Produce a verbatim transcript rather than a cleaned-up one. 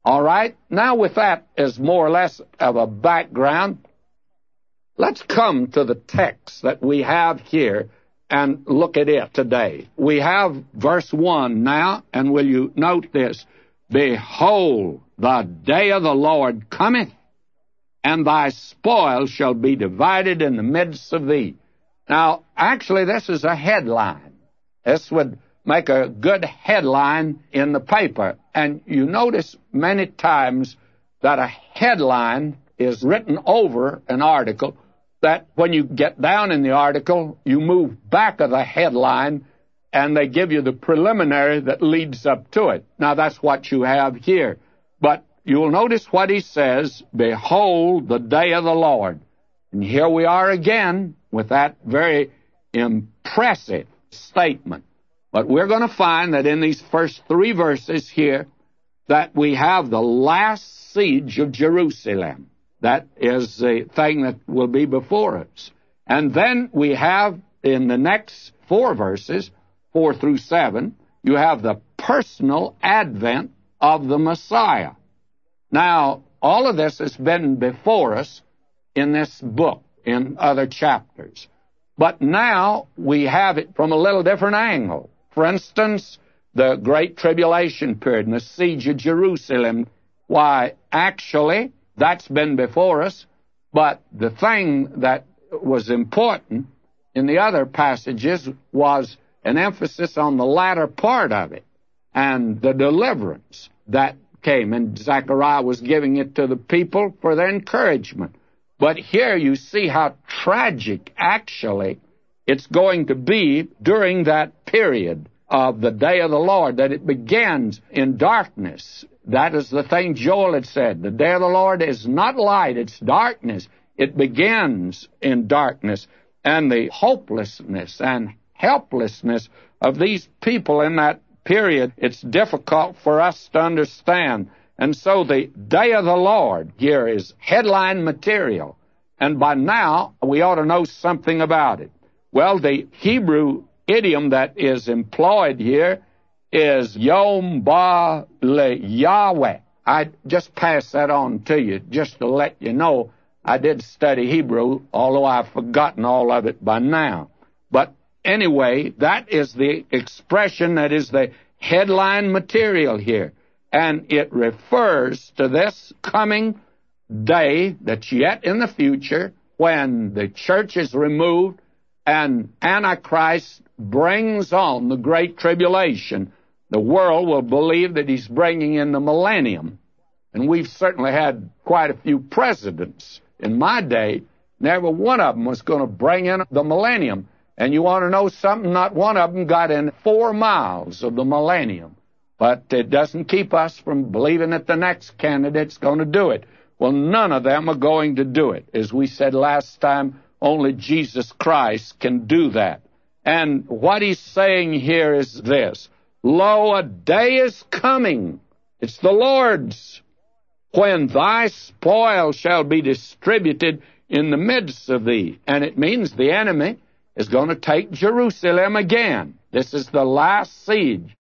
All right? Now, with that as more or less of a background, let's come to the text that we have here and look at it today. We have verse one now, and will you note this? Behold, the day of the Lord cometh, and thy spoil shall be divided in the midst of thee. Now, actually, this is a headline. This would make a good headline in the paper. And you notice many times that a headline is written over an article, that when you get down in the article, you move back of the headline, and they give you the preliminary that leads up to it. Now, that's what you have here. But you'll notice what he says, behold, the day of the Lord. And here we are again with that very impressive statement. But we're going to find that in these first three verses here, that we have the last siege of Jerusalem. That is the thing that will be before us. And then we have, in the next four verses, four through seven, you have the personal advent of the Messiah. Now, all of this has been before us in this book, in other chapters. But now we have it from a little different angle. For instance, the Great Tribulation period and the siege of Jerusalem. Why, actually, that's been before us, but the thing that was important in the other passages was an emphasis on the latter part of it and the deliverance that came, and Zechariah was giving it to the people for their encouragement. But here you see how tragic, actually, it's going to be during that period of the day of the Lord, that it begins in darkness. That is the thing Joel had said. The day of the Lord is not light, it's darkness. It begins in darkness. And the hopelessness and helplessness of these people in that period, it's difficult for us to understand. And so the day of the Lord here is headline material. And by now, we ought to know something about it. Well, the Hebrew idiom that is employed here is Yom Ba Le Yahweh. I just pass that on to you just to let you know I did study Hebrew, although I've forgotten all of it by now. But anyway, that is the expression that is the headline material here. And it refers to this coming day that's yet in the future when the church is removed and Antichrist brings on the Great Tribulation. The world will believe that he's bringing in the millennium. And we've certainly had quite a few presidents in my day. Never one of them was going to bring in the millennium. And you want to know something? Not one of them got in four miles of the millennium. But it doesn't keep us from believing that the next candidate's going to do it. Well, none of them are going to do it. As we said last time, only Jesus Christ can do that. And what he's saying here is this: Lo, a day is coming. It's the Lord's, when thy spoil shall be distributed in the midst of thee. And it means the enemy is going to take Jerusalem again. This is the last siege.